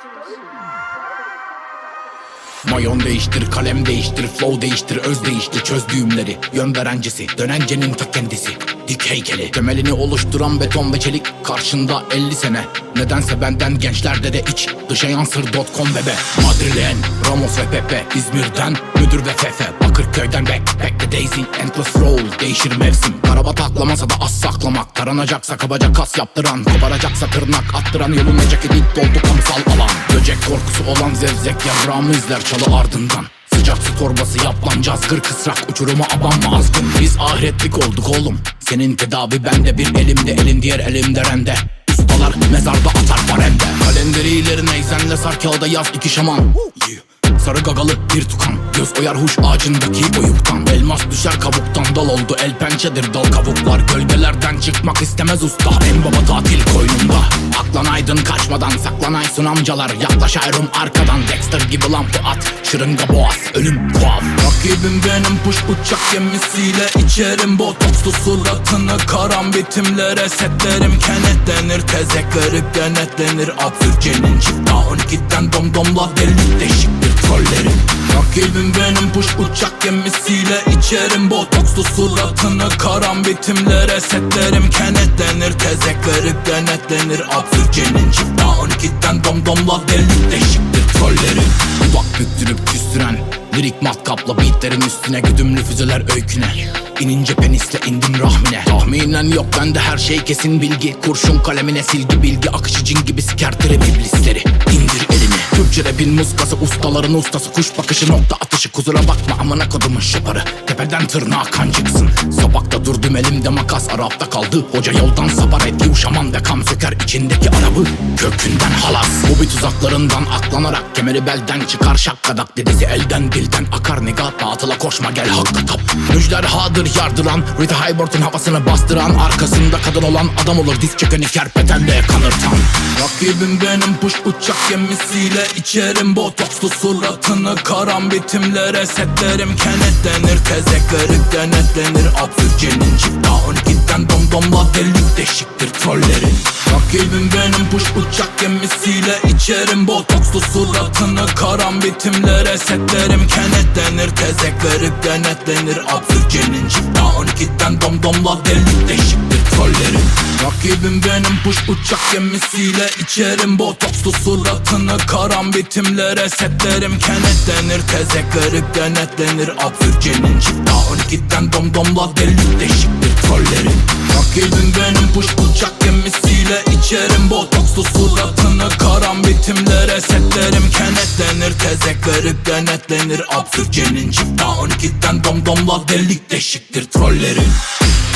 Mayon değiştir, kalem değiştir, flow değiştir, öz değiştir, çöz düğümleri. Yön verencesi, dönencenin ta kendisi. Dik heykeli, temelini oluşturan beton ve çelik. Karşında 50 sene, nedense benden gençlerde de iç. Dışa yansır.com bebe. Madrilen, Ramos ve Pepe. İzmir'den müdür ve Fefe. Bakırköy'den Backpack'te Daisy. Endless roll, değişir mevsim. Karabat aklamasa da az saklamak. Taranacaksa kabaca kas yaptıran, koparacaksa tırnak attıran. Yolun ceketi doldu kamusal alan. Böcek korkusu olan zevzek yavrağımı izler çalı ardından. Sıcak su torbası yaplancaz, gır kısrak uçuruma abanma azgın. Biz ahiretlik olduk oğlum, senin tedavi bende. Bir elimde elin, diğer elimde rende. Ustalar mezarda atar parende. Kalenderi ileri neyzenle sar kağıda yaz iki şaman. Sarı gagalı bir tukan, göz oyar huş ağacındaki oyuktan. Elmas düşer kabuktan, dal oldu el pençedir dal kavuklar. Gölgelerden çıkmak istemez usta, en baba tatil koynunda. Aklanaydın kaçmadan, saklanaysın amcalar. Yaklaş ayrım arkadan, Dexter gibi lampı at. Şırınga boğaz, ölüm tuhaf. Rakibim benim push uçak gemisiyle içerim botokslu suratını. Karambitimlere setlerim kenetlenir. Tezekleri denetlenir. Absürcenin çift A12'den domdomla delik deşiktir trollerim. Rakibim benim push uçak gemisiyle içerim botokslu suratını. Karambitimlere setlerim kenetlenir. Tezekleri denetlenir. Absürcenin çift A12'den domdomla delik deşiktir trollerim. Dudak büktürüp küstüren lirik matkapla beatlerin üstüne. Güdümlü füzeler öyküne, İnince penisle indim rahmine. Tahminen yok bende her şey kesin bilgi. Kurşun kalemine silgi bilgi akışı cin gibi sikertirim iblisleri. İndir elini. Türkçe rapin muskası, ustaların ustası. Kuş bakışı nokta atışı, kusura bakma amına kodumun şaparı. Tepeden tırnağa kancıksın. Sabakta durdum elimde makas, Arap'ta kaldı. Hoca yoldan sapar etki uşaman ve kam söker içindeki arabı kökünden halas. Bu bir tuzaklarından aklanarak kemeri belden çıkar şakkadak. Dedesi elden dilden akar niga, batıla koşma gel hakta tap. Müjderhadır yardıran, Rita Hayworth'un havasını bastıran. Arkasında kadın olan adam olur, diz çökeni kerpetenle kanırtan. Rakibim benim push uçak gemisiyle içerim botokslu suratını. Karambitimlere setlerim kenetlenir. Tezekleri denetlenir. Absürcenin çift A12'den domdomla delik deşiktir trollerin. Rakibim benim push uçak gemisiyle içerim botokslu suratını. Karambitimlere setlerim kenetlenir. Tezekleri denetlenir. Absürcenin çift A12'den domdomla delik deşiktir trollerin. Rakibim benim push uçak gemisiyle içerim botokslu suratını. Karambitimlere setlerim kenetlenir. Tezekleri denetlenir. Absürcenin çift A12'den domdomla delik deşiktir trollerin. Rakibim benim push uçak gemisiyle içerim botokslu suratını. Karambitimlere setlerim kenetlenir. Tezekleri denetlenir. Absürcenin çift A12'den domdomla delik deşiktir trollerin.